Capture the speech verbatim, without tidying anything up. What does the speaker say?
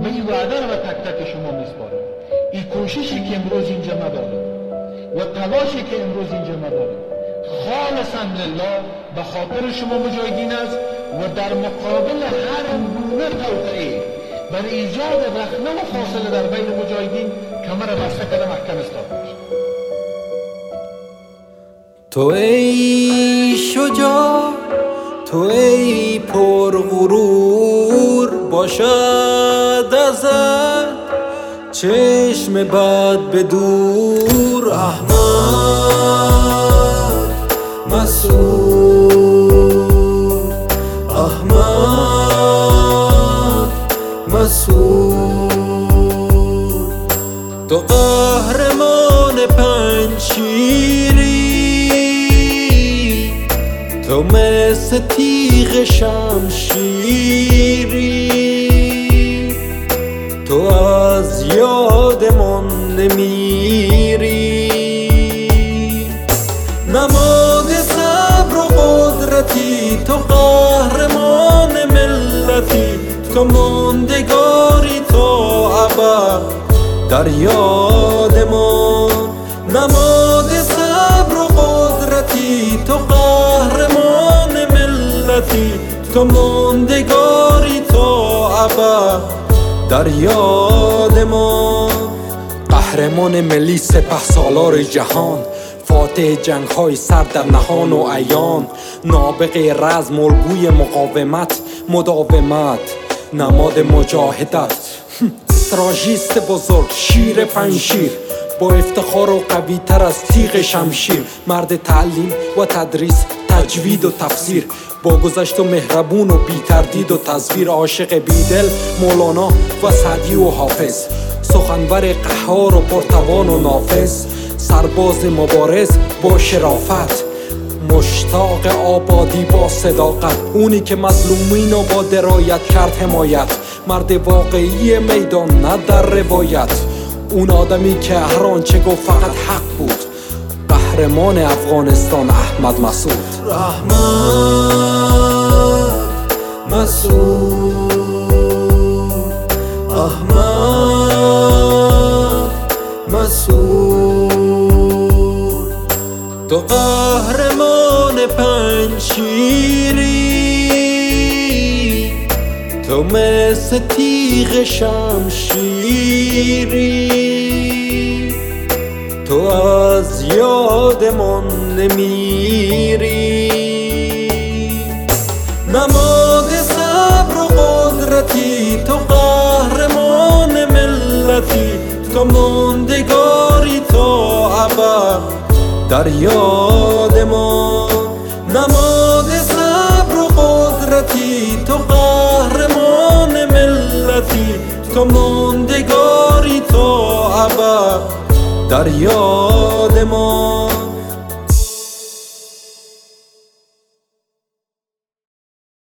این وعده رو به تک تک شما میسپارم. این کوششی که امروز اینجا ما داریم و تلاشی که امروز اینجا ما داریم خالصا لله به خاطر شما مجاهدین است و در مقابل هر گونه توطئه برای ایجاد رخنه و فاصله در بین مجاهدین کمر بسته کرده محکم ایستاده میشه. تو ای شجاع، تو ای پرغرور، باشد ازت چشم بد به دور. احمد مسعود، احمد مسعود، تو قهرمان پنجشیری، تو مثل تیغ شمشیری، تو از یادمان نمیری. نماد صبر و قدرتی، تو قهرمان ملتی، تو ماندگاری تا ابد در یاد ما. نماد صبر و قدرتی، تو قهرمان ملتی، تو ماندگاری تا ابد در یاد ما. قهرمان ملی، سپه سالار جهان، فاتح جنگ های سر در نهان و عیان، نابغه رزم، الگوی مقاومت، مداومت، نماد مجاهدت، استراژیست بزرگ، شیر پنشیر، با افتخار و قوی تر از تیغ شمشیر. مرد تعلیم و تدریس، تجوید و تفسیر، با گذشت و مهربون و بی تردید و تصویر. عاشق بیدل، مولانا و سعدی و حافظ، سخنور قهار و پرتوان و نافذ، سرباز مبارز با شرافت، مشتاق آبادی با صداقت، اونی که مظلومین رو با درایت کرد حمایت. مرد واقعی میدان، نه در روایت، اون آدمی که هر آنچه گفت فقط حق بود. قهرمان افغانستان، احمد مسعود. احمد مسعود، احمد مسعود، تو قهرمان پنجشیری، تو مثل تیغ شمشیری، تو از یادمان نمیری. نماد صبر و قدرتی، تو قهرمان ملتی، تو ماندگاری تا ابد در یاد ما. نماد صبر و قدرتی، تو قهرمان ملتی، تو ماندگاری تا ابد در یاد ما.